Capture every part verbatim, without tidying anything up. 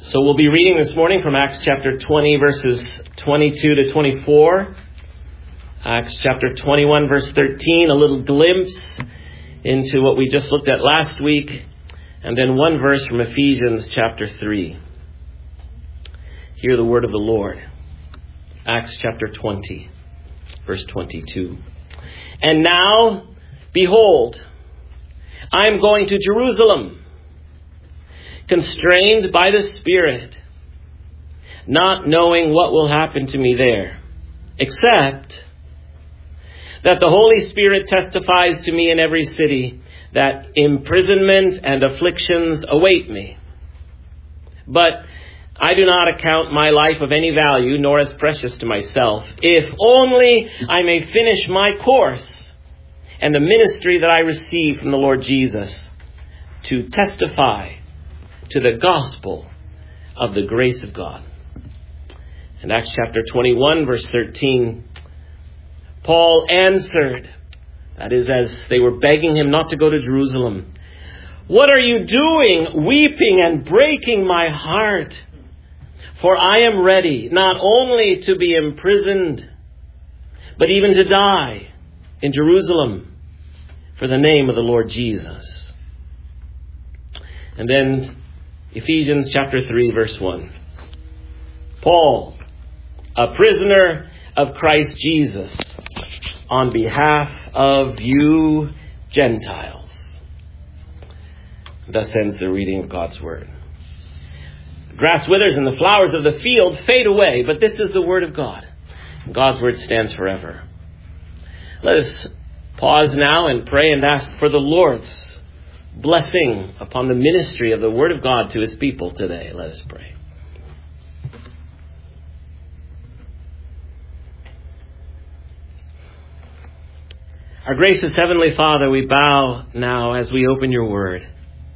So we'll be reading this morning from Acts chapter twenty, verses twenty-two to twenty-four. Acts chapter twenty-one, verse thirteen, a little glimpse into what we just looked at last week. And then one verse from Ephesians chapter three. Hear the word of the Lord. Acts chapter twenty, verse twenty-two. And now, behold, I am going to Jerusalem, constrained by the Spirit, not knowing what will happen to me there, except that the Holy Spirit testifies to me in every city that imprisonment and afflictions await me. But I do not account my life of any value, nor as precious to myself, if only I may finish my course and the ministry that I received from the Lord Jesus, to testify to the gospel of the grace of God. In Acts chapter twenty-one, verse thirteen, Paul answered, that is, as they were begging him not to go to Jerusalem, "What are you doing, weeping and breaking my heart? For I am ready not only to be imprisoned, but even to die in Jerusalem for the name of the Lord Jesus." And then Ephesians chapter three, verse one. Paul, a prisoner of Christ Jesus, on behalf of you Gentiles. Thus ends the reading of God's word. The grass withers and the flowers of the field fade away, but this is the word of God. God's word stands forever. Let us pause now and pray and ask for the Lord's blessing upon the ministry of the word of God to his people today. Let us pray. Our gracious Heavenly Father, we bow now as we open your word,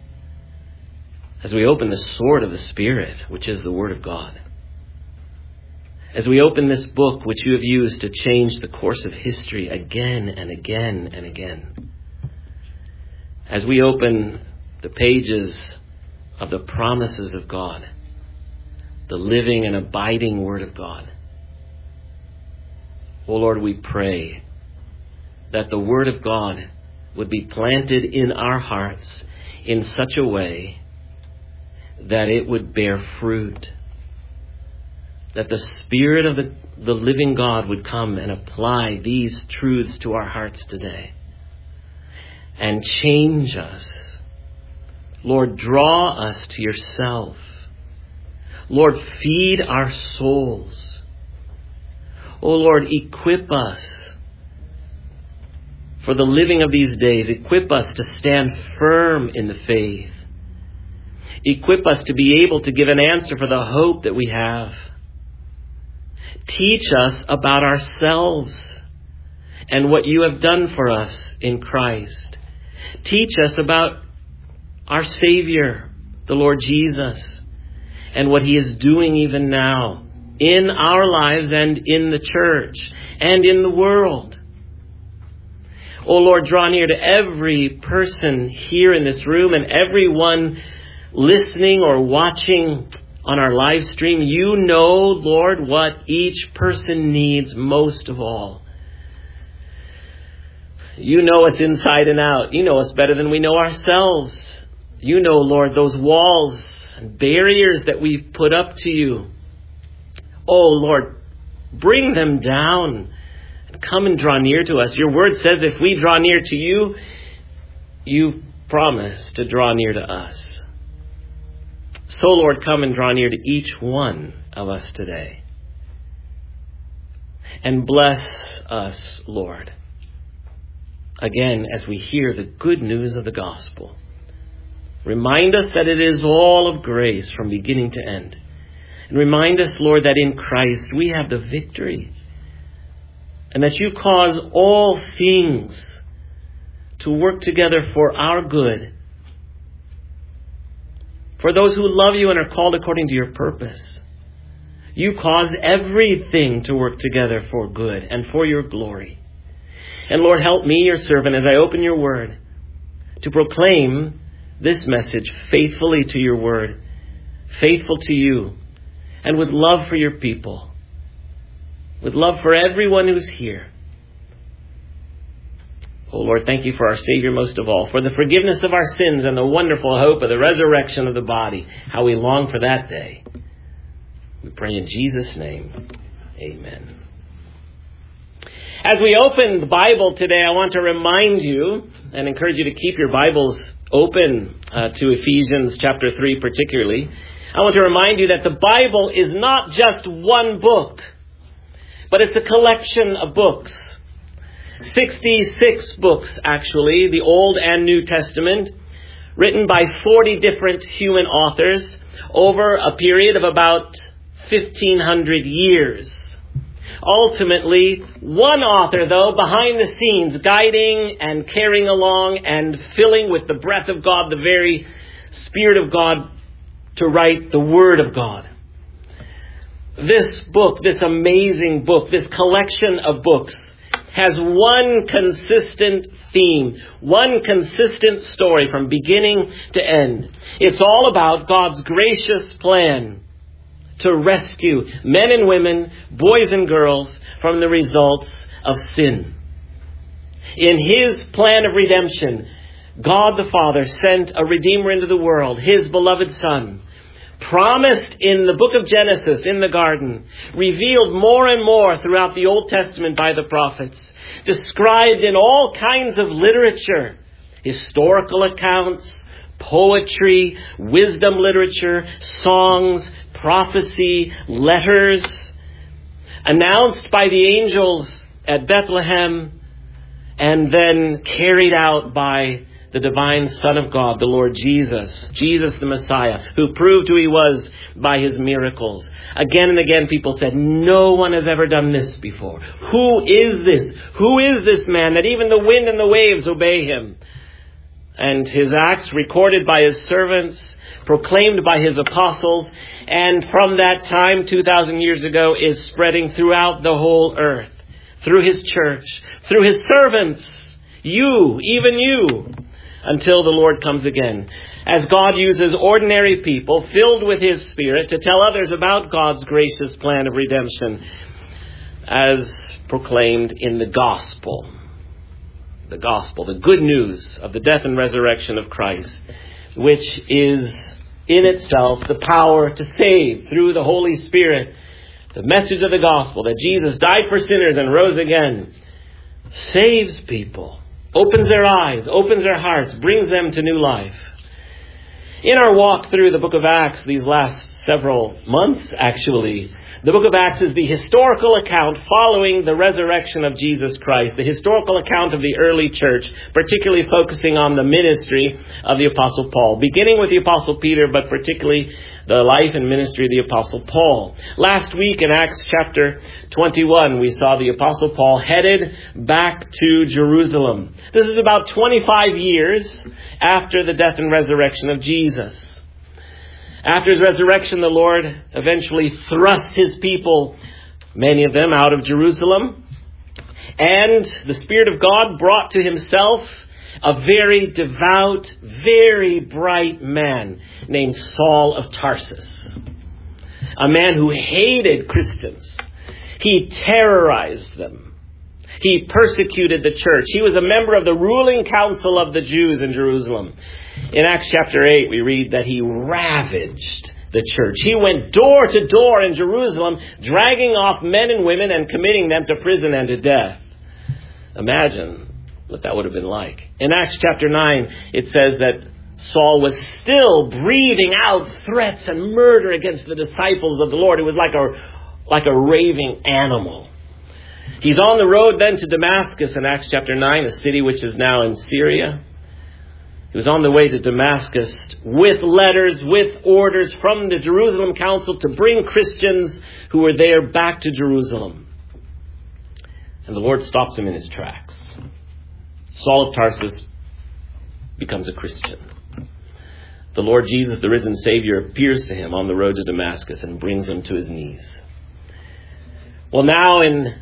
as we open the sword of the Spirit, which is the word of God, as we open this book which you have used to change the course of history again and again and again, as we open the pages of the promises of God, the living and abiding word of God. Oh Lord, we pray that the word of God would be planted in our hearts in such a way that it would bear fruit, that the Spirit of the, the living God would come and apply these truths to our hearts today and change us. Lord, draw us to yourself. Lord, feed our souls. Oh Lord, equip us for the living of these days. Equip us to stand firm in the faith. Equip us to be able to give an answer for the hope that we have. Teach us about ourselves and what you have done for us in Christ. Teach us about our Savior, the Lord Jesus, and what he is doing even now in our lives and in the church and in the world. Oh Lord, draw near to every person here in this room and everyone listening or watching on our live stream. You know, Lord, what each person needs most of all. You know us inside and out. You know us better than we know ourselves. You know, Lord, those walls and barriers that we've put up to you. Oh Lord, bring them down. Come and draw near to us. Your word says if we draw near to you, you promise to draw near to us. So, Lord, come and draw near to each one of us today. And bless us, Lord, again as we hear the good news of the gospel. Remind us that it is all of grace from beginning to end. And remind us, Lord, that in Christ we have the victory. And that you cause all things to work together for our good. For those who love you and are called according to your purpose. You cause everything to work together for good and for your glory. And Lord, help me, your servant, as I open your word, to proclaim this message faithfully to your word, faithful to you, and with love for your people, with love for everyone who's here. Oh Lord, thank you for our Savior most of all, for the forgiveness of our sins and the wonderful hope of the resurrection of the body. How we long for that day. We pray in Jesus' name. Amen. As we open the Bible today, I want to remind you and encourage you to keep your Bibles open uh, to Ephesians chapter three particularly. I want to remind you that the Bible is not just one book, but it's a collection of books. sixty-six books, actually, the Old and New Testament, written by forty different human authors over a period of about fifteen hundred years. Ultimately, one author, though, behind the scenes, guiding and carrying along and filling with the breath of God, the very Spirit of God, to write the Word of God. This book, this amazing book, this collection of books, has one consistent theme, one consistent story from beginning to end. It's all about God's gracious plan to rescue men and women, boys and girls, from the results of sin. In His plan of redemption, God the Father sent a Redeemer into the world, His beloved Son, promised in the book of Genesis in the garden, revealed more and more throughout the Old Testament by the prophets, described in all kinds of literature, historical accounts, poetry, wisdom literature, songs, prophecy, letters, announced by the angels at Bethlehem, and then carried out by the divine Son of God, the Lord Jesus, Jesus the Messiah, who proved who He was by His miracles. Again and again people said, no one has ever done this before. Who is this? Who is this man that even the wind and the waves obey Him? And His acts recorded by His servants, proclaimed by His apostles, and from that time, two thousand years ago, is spreading throughout the whole earth, through His church, through His servants, you, even you, until the Lord comes again. As God uses ordinary people filled with His Spirit to tell others about God's gracious plan of redemption, as proclaimed in the gospel. The gospel, the good news of the death and resurrection of Christ, which is in itself the power to save through the Holy Spirit. The message of the gospel that Jesus died for sinners and rose again saves people, opens their eyes, opens their hearts, brings them to new life. In our walk through the book of Acts these last several months, actually, the book of Acts is the historical account following the resurrection of Jesus Christ, the historical account of the early church, particularly focusing on the ministry of the Apostle Paul, beginning with the Apostle Peter, but particularly the life and ministry of the Apostle Paul. Last week in Acts chapter twenty-one, we saw the Apostle Paul headed back to Jerusalem. This is about twenty-five years after the death and resurrection of Jesus. After His resurrection, the Lord eventually thrust His people, many of them, out of Jerusalem. And the Spirit of God brought to Himself a very devout, very bright man named Saul of Tarsus. A man who hated Christians. He terrorized them. He persecuted the church. He was a member of the ruling council of the Jews in Jerusalem. In Acts chapter eight, we read that he ravaged the church. He went door to door in Jerusalem, dragging off men and women and committing them to prison and to death. Imagine what that would have been like. In Acts chapter nine, it says that Saul was still breathing out threats and murder against the disciples of the Lord. It was like a, like a raving animal. He's on the road then to Damascus in Acts chapter nine, a city which is now in Syria. He was on the way to Damascus with letters, with orders from the Jerusalem Council to bring Christians who were there back to Jerusalem. And the Lord stops him in his tracks. Saul of Tarsus becomes a Christian. The Lord Jesus, the risen Savior, appears to him on the road to Damascus and brings him to his knees. Well, now in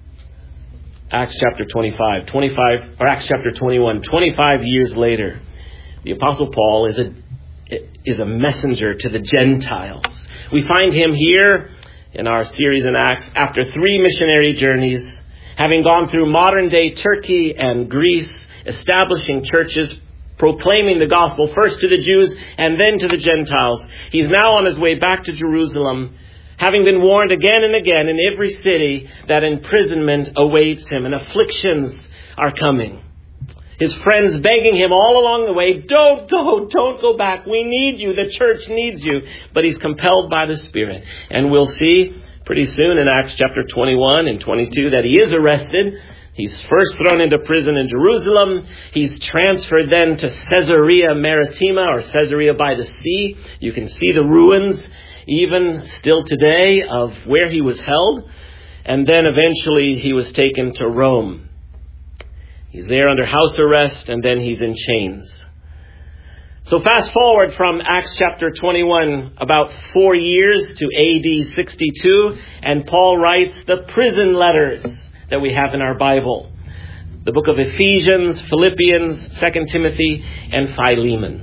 Acts chapter twenty-five, twenty-five, or Acts chapter twenty-one, twenty-five years later, the Apostle Paul is a is a messenger to the Gentiles. We find him here in our series in Acts after three missionary journeys, having gone through modern-day Turkey and Greece, establishing churches, proclaiming the gospel first to the Jews and then to the Gentiles. He's now on his way back to Jerusalem, having been warned again and again in every city that imprisonment awaits him and afflictions are coming. His friends begging him all along the way, don't go, don't go back. We need you. The church needs you. But he's compelled by the Spirit. And we'll see pretty soon in Acts chapter twenty-one and twenty-two that he is arrested. He's first thrown into prison in Jerusalem. He's transferred then to Caesarea Maritima, or Caesarea by the Sea. You can see the ruins even still today of where he was held. And then eventually he was taken to Rome. He's there under house arrest, and then he's in chains. So fast forward from Acts chapter twenty-one, about four years to A D sixty-two, and Paul writes the prison letters that we have in our Bible. The book of Ephesians, Philippians, Second Timothy, and Philemon.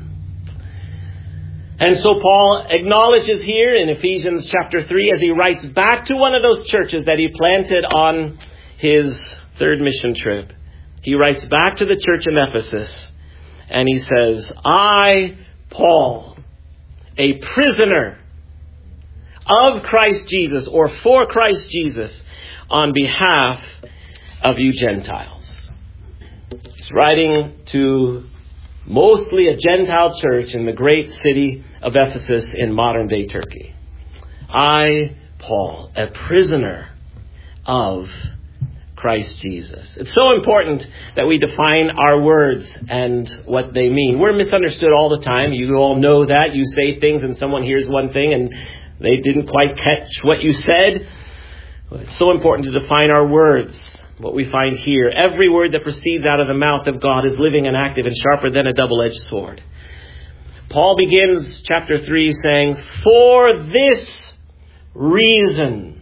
And so Paul acknowledges here in Ephesians chapter three, as he writes back to one of those churches that he planted on his third mission trip, he writes back to the church in Ephesus, and he says, I, Paul, a prisoner of Christ Jesus, or for Christ Jesus, on behalf of you Gentiles. He's writing to mostly a Gentile church in the great city of Ephesus in modern-day Turkey. I, Paul, a prisoner of Christ Jesus. It's so important that we define our words and what they mean. We're misunderstood all the time. You all know that. You say things and someone hears one thing and they didn't quite catch what you said. It's so important to define our words. What we find here, every word that proceeds out of the mouth of God is living and active and sharper than a double-edged sword. Paul begins chapter three saying, for this reason,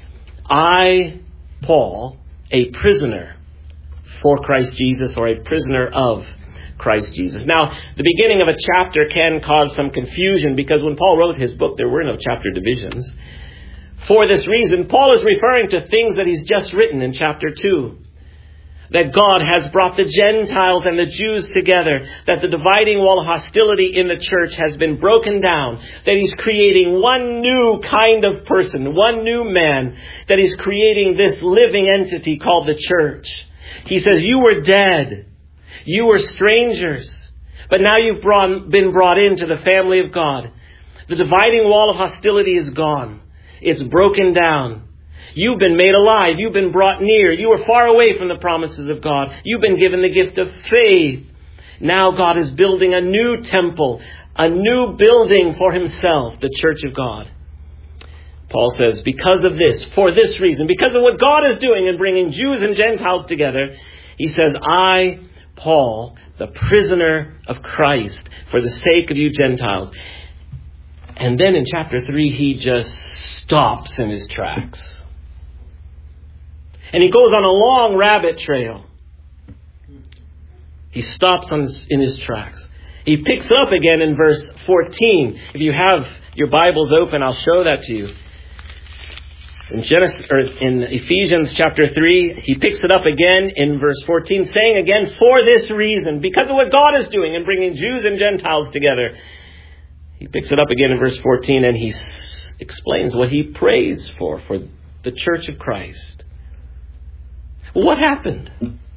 I, Paul, a prisoner for Christ Jesus, or a prisoner of Christ Jesus. Now, the beginning of a chapter can cause some confusion because when Paul wrote his book, there were no chapter divisions. For this reason, Paul is referring to things that he's just written in chapter two. That God has brought the Gentiles and the Jews together. That the dividing wall of hostility in the church has been broken down. That he's creating one new kind of person, one new man. That he's creating this living entity called the church. He says, you were dead. You were strangers. But now you've brought, been brought into the family of God. The dividing wall of hostility is gone. It's broken down. You've been made alive. You've been brought near. You were far away from the promises of God. You've been given the gift of faith. Now God is building a new temple, a new building for himself, the church of God. Paul says, because of this, for this reason, because of what God is doing in bringing Jews and Gentiles together, he says, I, Paul, the prisoner of Christ, for the sake of you Gentiles. And then in chapter three, he just stops in his tracks. And he goes on a long rabbit trail. He stops on his, in his tracks. He picks up again in verse fourteen. If you have your Bibles open, I'll show that to you. In Genesis, or in Ephesians chapter three, he picks it up again in verse fourteen, saying again, for this reason, because of what God is doing in bringing Jews and Gentiles together. He picks it up again in verse fourteen, and he s- explains what he prays for, for the church of Christ. What happened?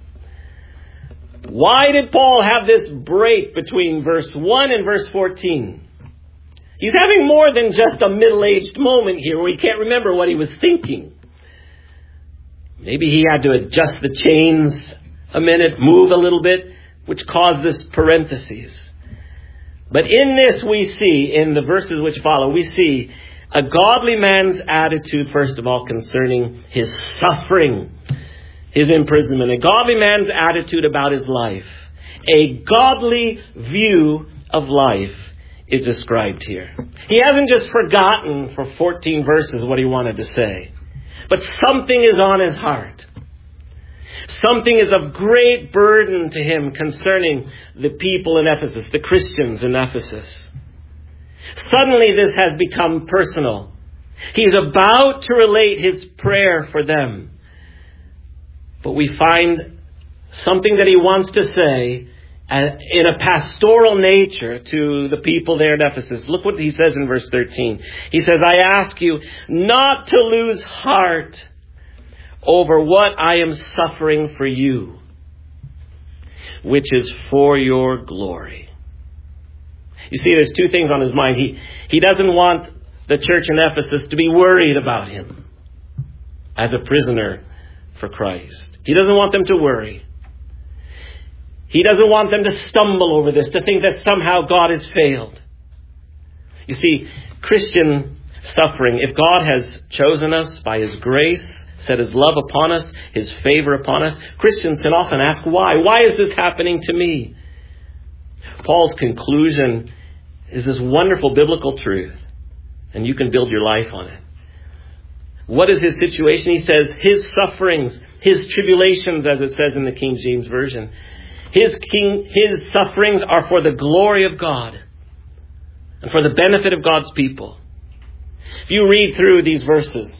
Why did Paul have this break between verse one and verse fourteen? He's having more than just a middle-aged moment here where he can't remember what he was thinking. Maybe he had to adjust the chains a minute, move a little bit, which caused this parenthesis. But in this we see, in the verses which follow, we see a godly man's attitude, first of all, concerning his suffering, his imprisonment. A godly man's attitude about his life. A godly view of life is described here. He hasn't just forgotten for fourteen verses what he wanted to say. But something is on his heart. Something is of great burden to him concerning the people in Ephesus, the Christians in Ephesus. Suddenly this has become personal. He's about to relate his prayer for them. But we find something that he wants to say in a pastoral nature to the people there at Ephesus. Look what he says in verse thirteen. He says, I ask you not to lose heart over what I am suffering for you, which is for your glory. You see, there's two things on his mind. He, he doesn't want the church in Ephesus to be worried about him as a prisoner for Christ. He doesn't want them to worry. He doesn't want them to stumble over this, to think that somehow God has failed. You see, Christian suffering, if God has chosen us by his grace, set his love upon us, his favor upon us, Christians can often ask why. Why is this happening to me? Paul's conclusion is this wonderful biblical truth, and you can build your life on it. What is his situation? He says his sufferings, his tribulations, as it says in the King James Version, his king, his sufferings are for the glory of God and for the benefit of God's people. If you read through these verses,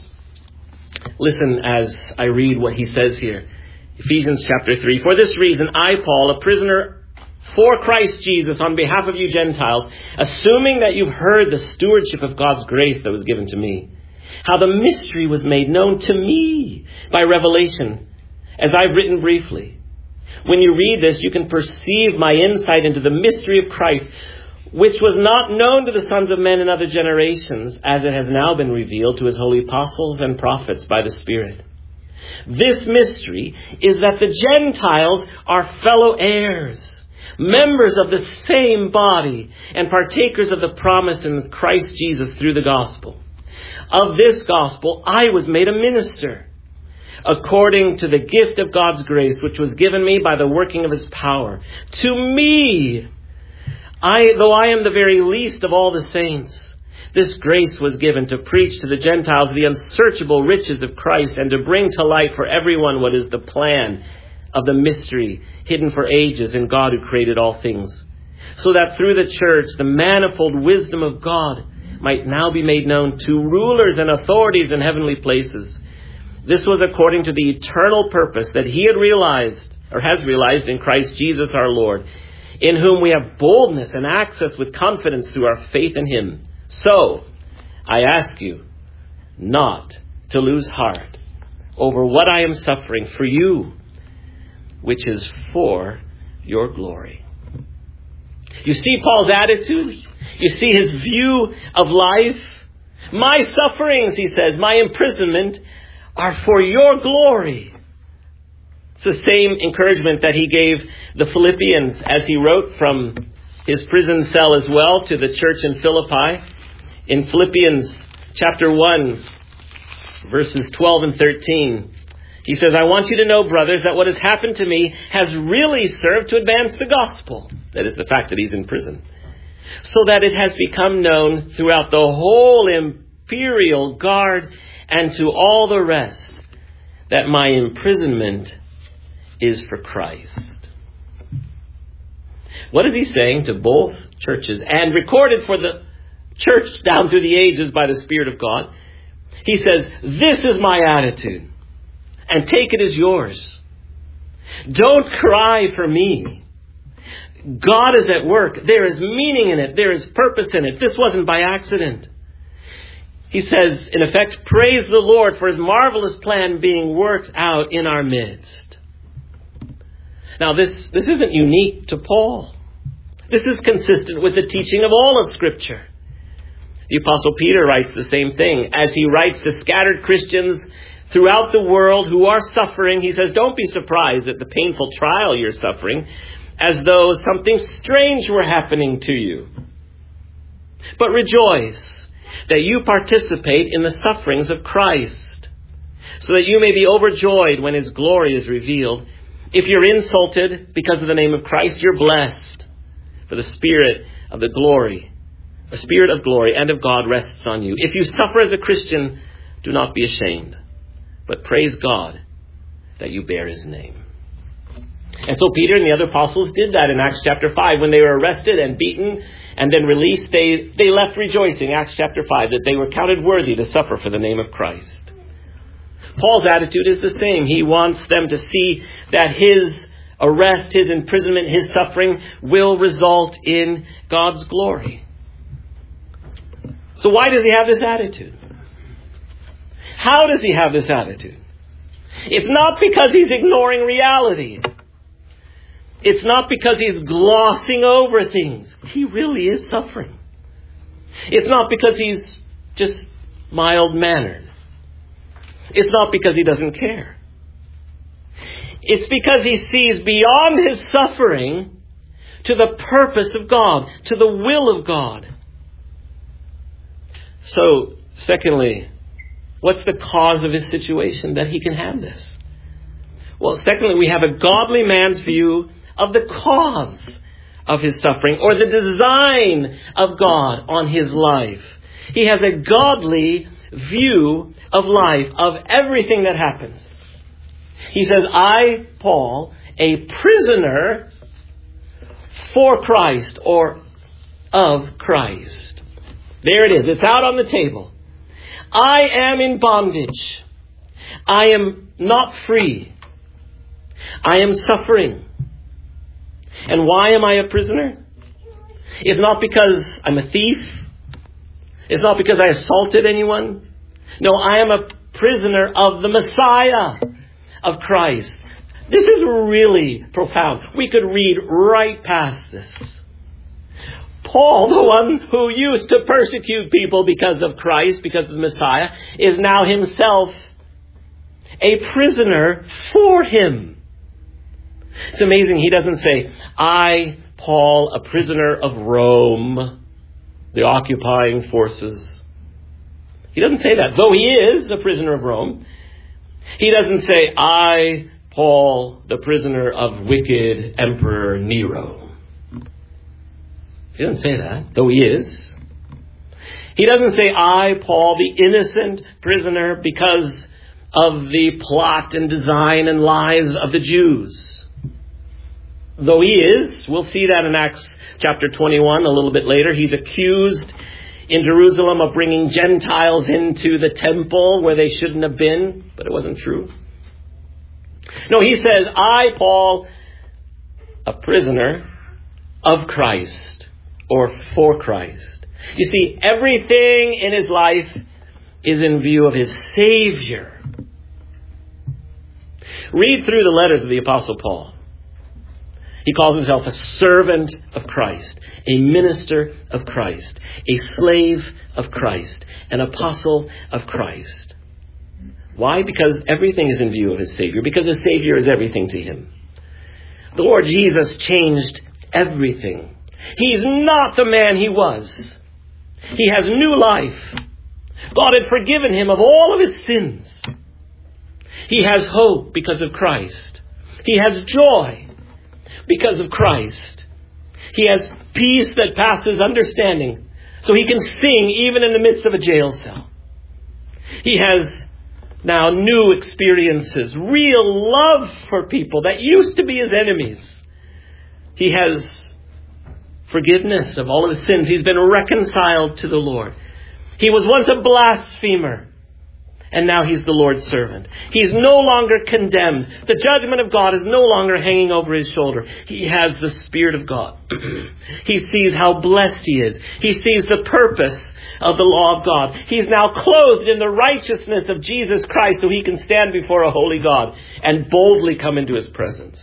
listen as I read what he says here. Ephesians chapter three. For this reason, I, Paul, a prisoner for Christ Jesus on behalf of you Gentiles, assuming that you've heard the stewardship of God's grace that was given to me, how the mystery was made known to me by revelation, as I've written briefly. When you read this, you can perceive my insight into the mystery of Christ, which was not known to the sons of men in other generations, as it has now been revealed to his holy apostles and prophets by the Spirit. This mystery is that the Gentiles are fellow heirs, members of the same body, and partakers of the promise in Christ Jesus through the gospel. Of this gospel I was made a minister, according to the gift of God's grace, which was given me by the working of his power. To me, I, though I am the very least of all the saints, this grace was given to preach to the Gentiles the unsearchable riches of Christ, and to bring to light for everyone what is the plan of the mystery hidden for ages in God who created all things, so that through the church the manifold wisdom of God might now be made known to rulers and authorities in heavenly places. This was according to the eternal purpose that he had realized, or has realized, in Christ Jesus our Lord, in whom we have boldness and access with confidence through our faith in him. So, I ask you not to lose heart over what I am suffering for you, which is for your glory. You see Paul's attitude? You see his view of life? My sufferings, he says, my imprisonment are for your glory. It's the same encouragement that he gave the Philippians as he wrote from his prison cell as well to the church in Philippi. In Philippians chapter one, verses twelve and thirteen, he says, I want you to know, brothers, that what has happened to me has really served to advance the gospel. That is the fact that he's in prison. So that it has become known throughout the whole imperial guard and to all the rest that my imprisonment is for Christ. What is he saying to both churches, and recorded for the church down through the ages by the Spirit of God? He says, this is my attitude, and take it as yours. Don't cry for me. God is at work. There is meaning in it. There is purpose in it. This wasn't by accident. He says, in effect, praise the Lord for his marvelous plan being worked out in our midst. Now, this, this isn't unique to Paul. This is consistent with the teaching of all of Scripture. The Apostle Peter writes the same thing. As he writes to scattered Christians throughout the world who are suffering, he says, don't be surprised at the painful trial you're suffering, as though something strange were happening to you. But rejoice that you participate in the sufferings of Christ, so that you may be overjoyed when his glory is revealed. If you're insulted because of the name of Christ, you're blessed, for the Spirit of the glory, the Spirit of glory and of God rests on you. If you suffer as a Christian, do not be ashamed, but praise God that you bear his name. And so Peter and the other apostles did that in Acts chapter five when they were arrested and beaten and then released, they, they left rejoicing, Acts chapter five, that they were counted worthy to suffer for the name of Christ. Paul's attitude is the same. He wants them to see that his arrest, his imprisonment, his suffering will result in God's glory. So why does he have this attitude? How does he have this attitude? It's not because he's ignoring reality. It's not because he's glossing over things. He really is suffering. It's not because he's just mild-mannered. It's not because he doesn't care. It's because he sees beyond his suffering to the purpose of God, to the will of God. So, secondly, what's the cause of his situation that he can have this? Well, secondly, we have a godly man's view of the cause of his suffering, or the design of God on his life. He has a godly view of life, of everything that happens. He says, I, Paul, a prisoner for Christ, or of Christ. There it is. It's out on the table. I am in bondage. I am not free. I am suffering. And why am I a prisoner? It's not because I'm a thief. It's not because I assaulted anyone. No, I am a prisoner of the Messiah, of Christ. This is really profound. We could read right past this. Paul, the one who used to persecute people because of Christ, because of the Messiah, is now himself a prisoner for him. It's amazing. He doesn't say, I, Paul, a prisoner of Rome, the occupying forces. He doesn't say that, though he is a prisoner of Rome. He doesn't say, I, Paul, the prisoner of wicked Emperor Nero. He doesn't say that, though he is. He doesn't say, I, Paul, the innocent prisoner because of the plot and design and lies of the Jews. Though he is, we'll see that in Acts chapter twenty-one a little bit later. He's accused in Jerusalem of bringing Gentiles into the temple where they shouldn't have been, but it wasn't true. No, he says, I, Paul, a prisoner of Christ, or for Christ. You see, everything in his life is in view of his Savior. Read through the letters of the Apostle Paul. He calls himself a servant of Christ, a minister of Christ, a slave of Christ, an apostle of Christ. Why? Because everything is in view of his Savior. Because his Savior is everything to him. The Lord Jesus changed everything. He's not the man he was. He has new life. God had forgiven him of all of his sins. He has hope because of Christ. He has joy because of Christ. He has peace that passes understanding, so he can sing even in the midst of a jail cell. He has now new experiences, real love for people that used to be his enemies. He has forgiveness of all of his sins. He's been reconciled to the Lord. He was once a blasphemer, and now he's the Lord's servant. He's no longer condemned. The judgment of God is no longer hanging over his shoulder. He has the Spirit of God. He sees how blessed he is. He sees the purpose of the law of God. He's now clothed in the righteousness of Jesus Christ, so he can stand before a holy God and boldly come into his presence.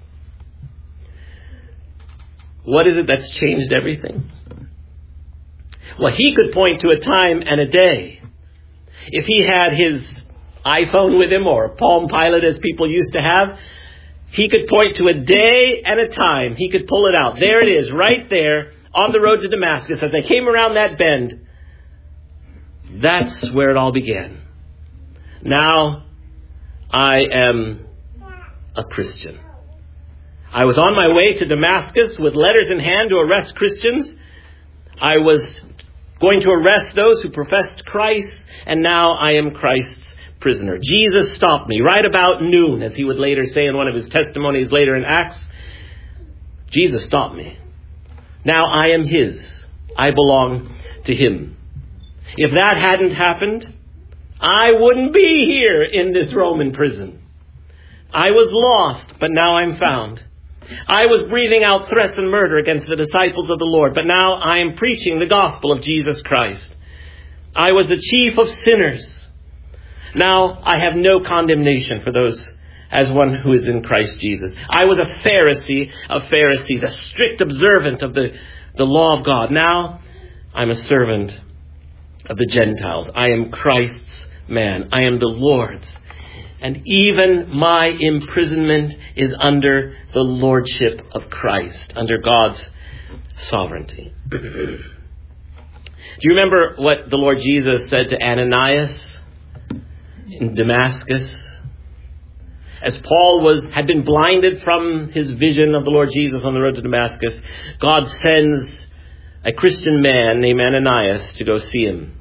What is it that's changed everything? Well, he could point to a time and a day. If he had his iPhone with him, or a Palm Pilot as people used to have, he could point to a day and a time. He could pull it out. There it is, right there on the road to Damascus. As they came around that bend, that's where it all began. Now I am a Christian. I was on my way to Damascus with letters in hand to arrest Christians. I was going to arrest those who professed Christ, and now I am Christ's prisoner. Jesus stopped me right about noon, as he would later say in one of his testimonies later in Acts. Jesus stopped me. Now I am his. I belong to him. If that hadn't happened, I wouldn't be here in this Roman prison. I was lost, but now I'm found. I was breathing out threats and murder against the disciples of the Lord, but now I am preaching the gospel of Jesus Christ. I was the chief of sinners. Now I have no condemnation for those as one who is in Christ Jesus. I was a Pharisee of Pharisees, a strict observant of the, the law of God. Now I'm a servant of the Gentiles. I am Christ's man. I am the Lord's. And even my imprisonment is under the lordship of Christ, under God's sovereignty. Do you remember what the Lord Jesus said to Ananias in Damascus? As Paul was had been blinded from his vision of the Lord Jesus on the road to Damascus, God sends a Christian man named Ananias to go see him.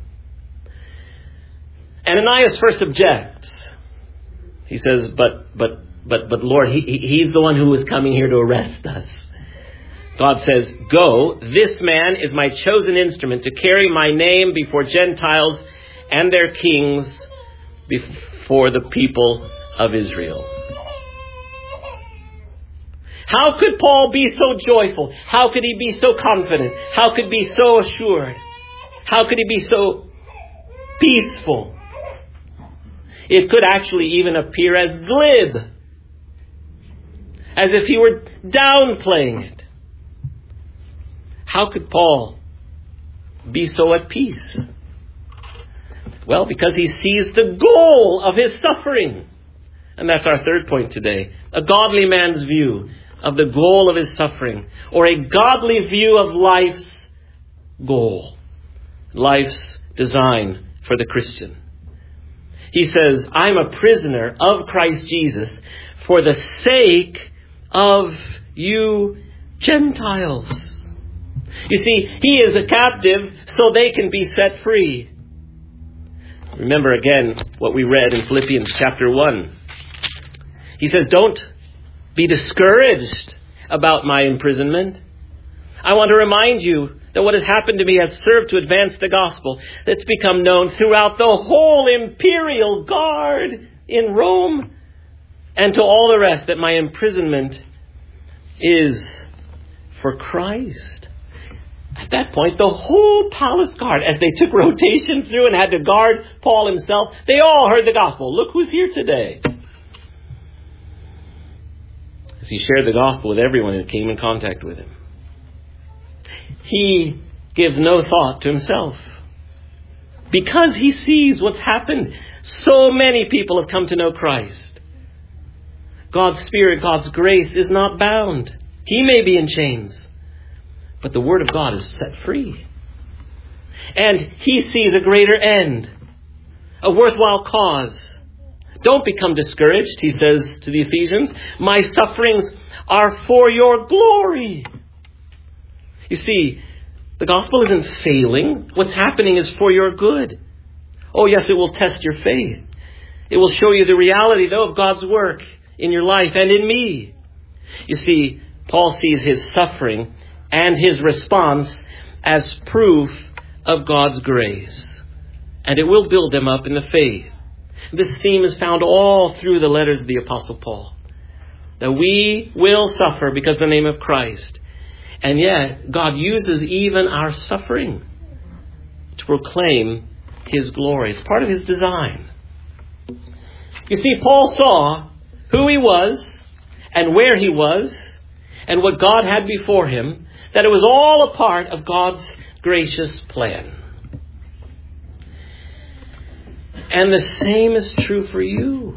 Ananias first objects. He says, but, but, but, but Lord, he, he's the one who is coming here to arrest us. God says, go, this man is my chosen instrument to carry my name before Gentiles and their kings, before the people of Israel. How could Paul be so joyful? How could he be so confident? How could he be so assured? How could he be so peaceful? It could actually even appear as glib, as if he were downplaying it. How could Paul be so at peace? Well, because he sees the goal of his suffering. And that's our third point today. A godly man's view of the goal of his suffering, or a godly view of life's goal, life's design for the Christian. He says, I'm a prisoner of Christ Jesus for the sake of you Gentiles. You see, he is a captive so they can be set free. Remember again what we read in Philippians chapter one. He says, don't be discouraged about my imprisonment. I want to remind you that what has happened to me has served to advance the gospel that's become known throughout the whole imperial guard in Rome, and to all the rest that my imprisonment is for Christ. At that point, the whole palace guard, as they took rotation through and had to guard Paul himself, they all heard the gospel. Look who's here today. As he shared the gospel with everyone who came in contact with him. He gives no thought to himself. Because he sees what's happened. So many people have come to know Christ. God's Spirit, God's grace is not bound. He may be in chains, but the Word of God is set free. And he sees a greater end, a worthwhile cause. Don't become discouraged, he says to the Ephesians. My sufferings are for your glory. You see, the gospel isn't failing. What's happening is for your good. Oh yes, it will test your faith. It will show you the reality, though, of God's work in your life and in me. You see, Paul sees his suffering and his response as proof of God's grace. And it will build them up in the faith. This theme is found all through the letters of the Apostle Paul. That we will suffer because of the name of Christ. And yet, God uses even our suffering to proclaim His glory. It's part of His design. You see, Paul saw who he was and where he was and what God had before him, that it was all a part of God's gracious plan. And the same is true for you.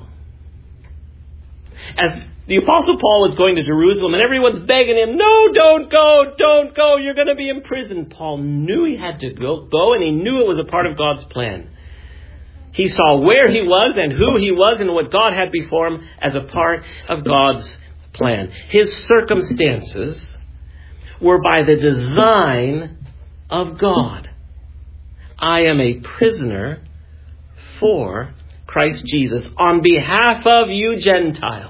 As the Apostle Paul is going to Jerusalem and everyone's begging him, no, don't go, don't go, you're going to be imprisoned. Paul knew he had to go, go, and he knew it was a part of God's plan. He saw where he was and who he was and what God had before him as a part of God's plan. His circumstances were by the design of God. I am a prisoner for Christ Jesus on behalf of you Gentiles.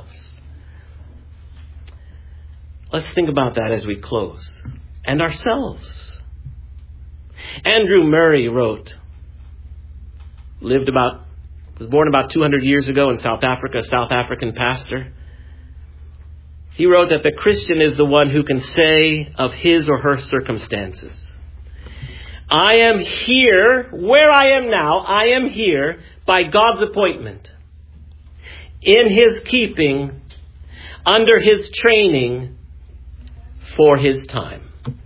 Let's think about that as we close. And ourselves. Andrew Murray wrote, lived about, was born about two hundred years ago in South Africa, a South African pastor. He wrote that the Christian is the one who can say of his or her circumstances, I am here, where I am now, I am here by God's appointment, in His keeping, under His training, for His time.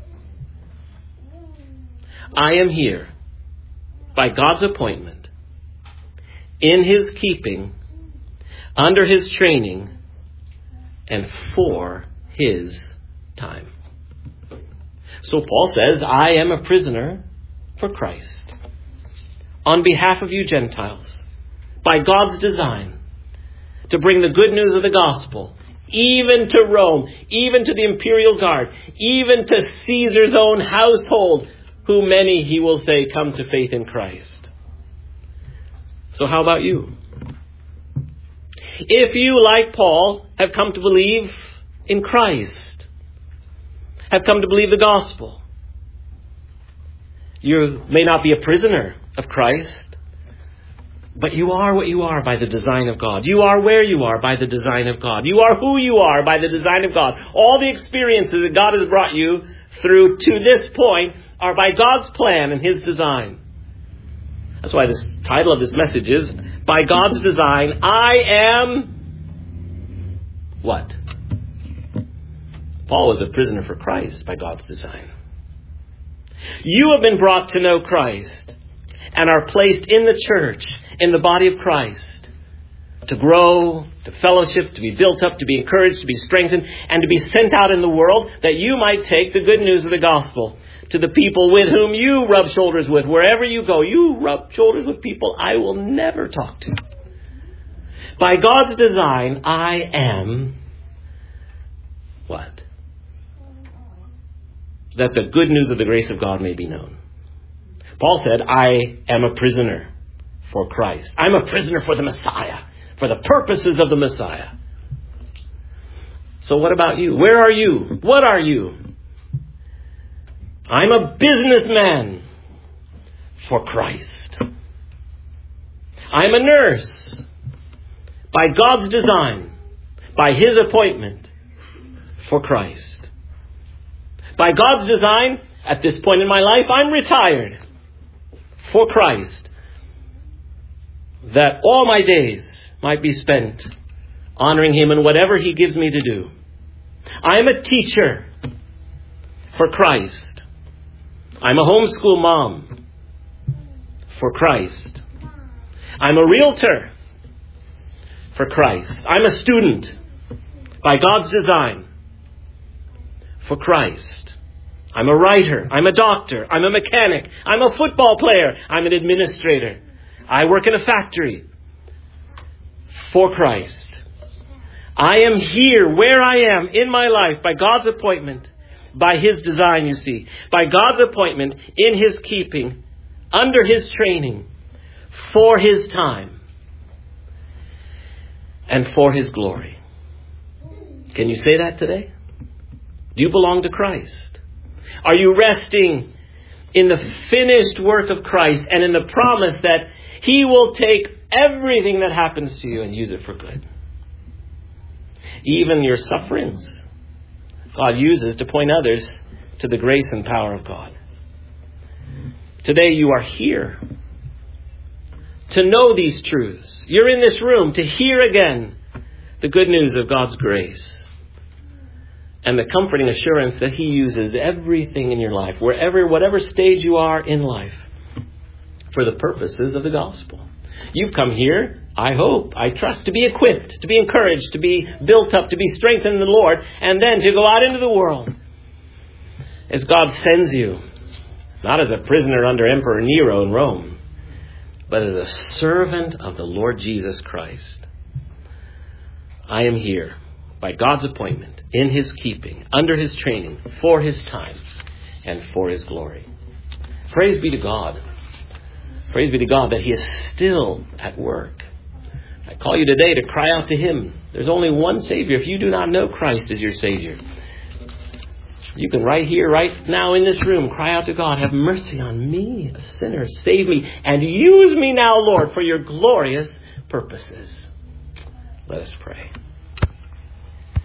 I am here by God's appointment, in His keeping, under His training, and for His time. So Paul says, I am a prisoner for Christ, on behalf of you Gentiles, by God's design, to bring the good news of the gospel, even to Rome, even to the imperial guard, even to Caesar's own household, who many, he will say, come to faith in Christ. So how about you? If you, like Paul, have come to believe in Christ, have come to believe the gospel, you may not be a prisoner of Christ, but you are what you are by the design of God. You are where you are by the design of God. You are who you are by the design of God. All the experiences that God has brought you through to this point are by God's plan and His design. That's why this title of this message is, by God's design, I am what? Paul was a prisoner for Christ by God's design. You have been brought to know Christ and are placed in the church, in the body of Christ, to grow, to fellowship, to be built up, to be encouraged, to be strengthened, and to be sent out in the world that you might take the good news of the gospel to the people with whom you rub shoulders with. Wherever you go, you rub shoulders with people I will never talk to. By God's design, I am what? That the good news of the grace of God may be known. Paul said, I am a prisoner for Christ. I'm a prisoner for the Messiah, for the purposes of the Messiah. So what about you? Where are you? What are you? I'm a businessman for Christ. I'm a nurse by God's design, by His appointment for Christ. By God's design, at this point in my life, I'm retired for Christ, that all my days might be spent honoring Him in whatever He gives me to do. I'm a teacher for Christ. I'm a homeschool mom for Christ. I'm a realtor for Christ. I'm a student by God's design for Christ. I'm a writer. I'm a doctor. I'm a mechanic. I'm a football player. I'm an administrator. I work in a factory for Christ. I am here where I am in my life by God's appointment, by His design, you see, by God's appointment, in His keeping, under His training, for His time, and for His glory. Can you say that today? Do you belong to Christ? Are you resting in the finished work of Christ and in the promise that He will take everything that happens to you and use it for good? Even your sufferings, God uses to point others to the grace and power of God. Today you are here to know these truths. You're in this room to hear again the good news of God's grace and the comforting assurance that He uses everything in your life, wherever, whatever stage you are in life, for the purposes of the gospel. You've come here, I hope, I trust, to be equipped, to be encouraged, to be built up, to be strengthened in the Lord, and then to go out into the world as God sends you, not as a prisoner under Emperor Nero in Rome, but as a servant of the Lord Jesus Christ. I am here by God's appointment, in His keeping, under His training, for His time, and for His glory. Praise be to God. Praise be to God that He is still at work. I call you today to cry out to Him. There's only one Savior. If you do not know Christ as your Savior, You can right here, right now in this room, cry out to God, have mercy on me, a sinner, save me, and use me now, Lord, for your glorious purposes. Let us pray.